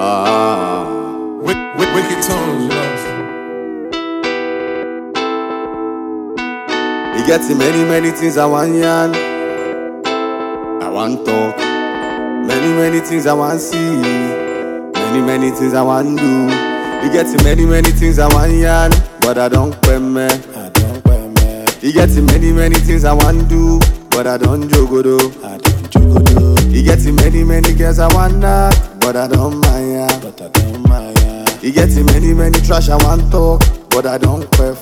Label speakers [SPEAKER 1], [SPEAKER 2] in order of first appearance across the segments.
[SPEAKER 1] Wicked tones, you know.
[SPEAKER 2] You get many things I want yarn, I want talk. Many things I want see, many things I want do. You get many things I want yarn, but I don't me. You get many things I want do, but I don't jogodo. You get many girls I want knock, but I don't mind. You get many trash I want talk, but I don't queff.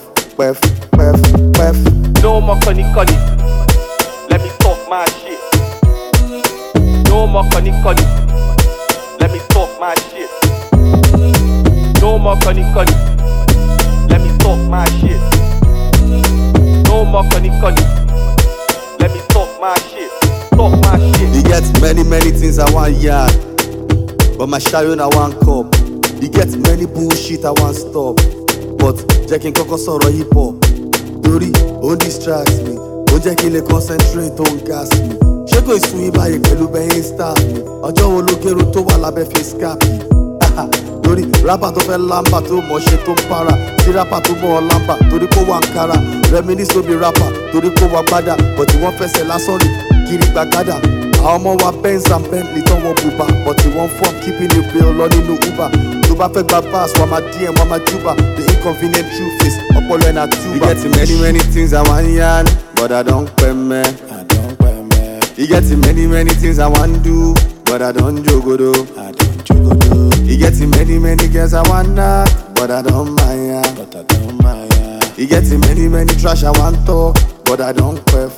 [SPEAKER 3] No more conny, let me talk my shit. No more conny, let me talk my shit. No more conny, let me talk my shit. No more conny, let me talk my shit. Talk my shit.
[SPEAKER 2] You get many things I want yard, but my shadow I want cup. You get many bullshit I want stop, but Jackie Coco sọ̀rọ̀ hip hop. Torí ó distract me, ó jẹ́ kí n lè concentrate, ó ń gas me. Ṣé kò sún yín báyìí pẹ̀lú bẹ́yìn staff mi? Ọjọ́ wo ló gẹ́rù tó wà lábẹ́ face cap yìí? Torí rapper tó fẹ́ lámbà tó mọ̀ ṣe tó ń para, sí rapper tó mọ̀ ọ́ lámbà torí kó wà ń kára. Reminisce ló bí rapper torí kó wà gbádà, but wọ́n fẹsẹ̀ lásán rìn kiri gbàgádà. Àwọn ọmọ wa Benz and Bentley tán wọ́n bùbá, but wọ́n fọ́n keeping it real lọ nínú Uber. Tó bá fẹ́ gba pass, wà máa DM, wà máa júbà. The inconvenient truth is ọpọlọ ẹ̀ na tuba. You get many things I want yarn, but I don't me. You get many things I want do, but I don't jogodo. You get many girls I want knock, but I don't mind. You get many trash I want talk, but I don't queff.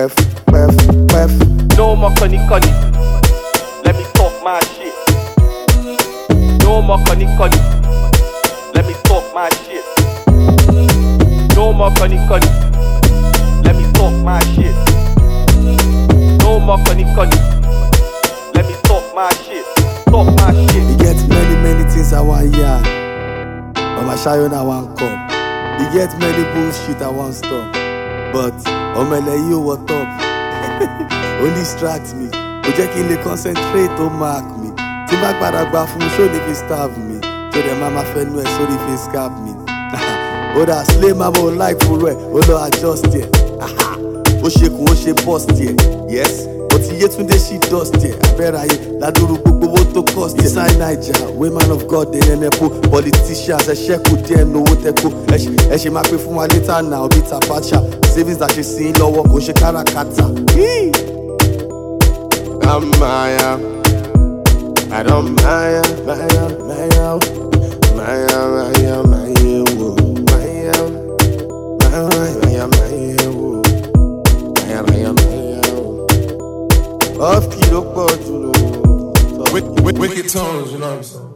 [SPEAKER 3] No more conny, let me talk my shit. No more conny, let me talk my shit. No more conny, let me talk my shit. No more conny, let me talk my shit. Talk my shit.
[SPEAKER 2] You get many things I want yarn, but my shadow I want cup. You get many bullshit I want stop, but omele you what up? Only distract me, ó jẹ́ kí n lè concentrate, ó mark me. Tí n bá padà gbà fún mi, ṣó ní fi starve me. Tó dẹ̀ máa fẹ́ nu ẹ̀ sórí fi scab me. Ó dà slay máa bọ̀ like fún rẹ̀, ó lọ adjust yẹ. Ó ṣe kù ó ṣe bust yẹ, yes. Ó ti Yétúndé ṣì dust yẹ. Abẹ́rẹ́ ayé ládùúrú gbogbo owó tó cost yẹ. Inside Naija, wey man of God dey ẹnẹ́pọ̀. Politicians ẹ ṣẹ́kù díẹ̀ nowó tẹ́kọ̀. Ẹ ṣe máa pé fún wa later now bí Tapacha. Savings that ṣe sí lọ́wọ́ kò ṣe káràkátà. I'm Maya, I don't Maya, off key, don't go to
[SPEAKER 1] Wicked tones, you know what I'm saying.